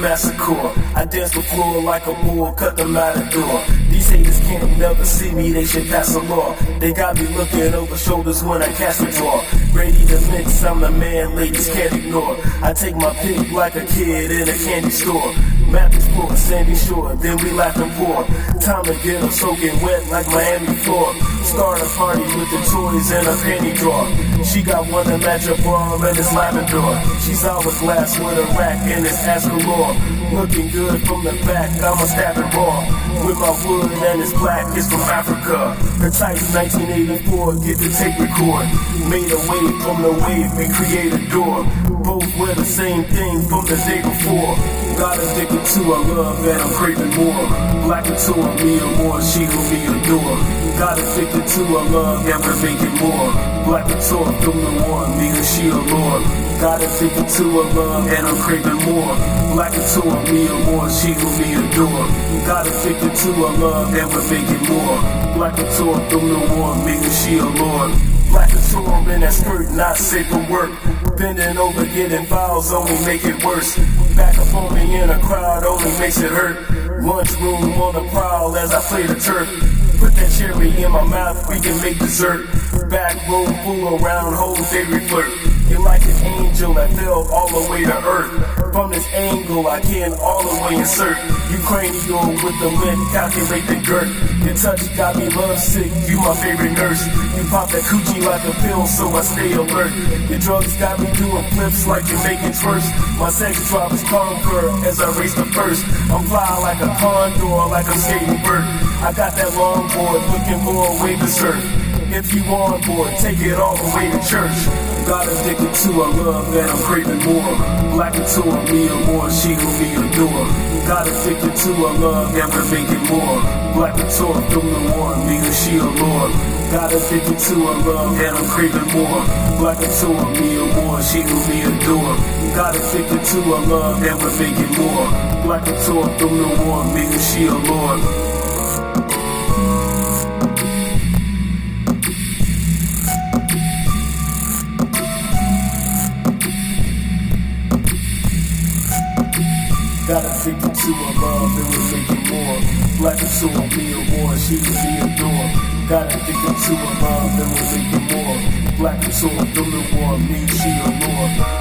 massacre. I dance the floor like a bull, cut the matador. These haters can't never see me, they should pass a law. They got me looking over shoulders when I cast a draw. Ready to mix, I'm the man ladies can't ignore. I take my pick like a kid in a candy store. Map explore, sandy shore, then we laugh and pour. Time to get them soaking wet like Miami floor. Start a party with the toys and a panty drawer. She got one to match her bra and it's lavender. She's hourglass with a rack and it's ass galore. Looking good from the back, I'ma stab it raw. With my wood and it's black, it's from Africa. The type 1984, get the tape record. Made a wave from the wave, we create a door. Both wear the same thing from the day before. Got addicted to her love and I'm craving more. Black into her, me or more, she gon' be adored. Got addicted to her love and we're making more. Black into her from the one, me and she a lord. Got addicted to her love and I'm craving more. Black into her, me or more, she gon' be adored. Got addicted to her love and we're making more. Black into her from the one, me and she a lord. Black into her in that skirt, not safe for work. Bending over, getting fouls, only make it worse. Back up on me in a crowd, only makes it hurt. Lunchroom on the prowl as I play the turf. Put that cherry in my mouth, we can make dessert. Back room full around, whole day we flirt. You're like an angel that fell all the way to earth. From this angle, I can all the way insert. You cranial with the lip, calculate the girth. Your touch got me lovesick, you my favorite nurse. You pop that coochie like a pill, so I stay alert. Your drugs got me doing flips like you're making twerks. My sex drive is conquer as I race the first. I'm fly like a condor, like I'm skating bird. I got that longboard, looking for a way to surf. If you on board, take it all the way to church. Got addicted to her love and I'm craving more. Black into her, me or more, she gon' be adored. Got addicted to her love and we're making more. Black into her from the one, me and she a lord. Got addicted to her love and I'm craving more. Black into her, me or more, she gon' be adored. Got addicted to her love and we're making more. Black into her from the one, me and she a lord. Got addicted to her love and we're making more. Black into her, me or more, she can be adored. Got addicted to her love and we're making more. Black into her from the war, me, she a lord.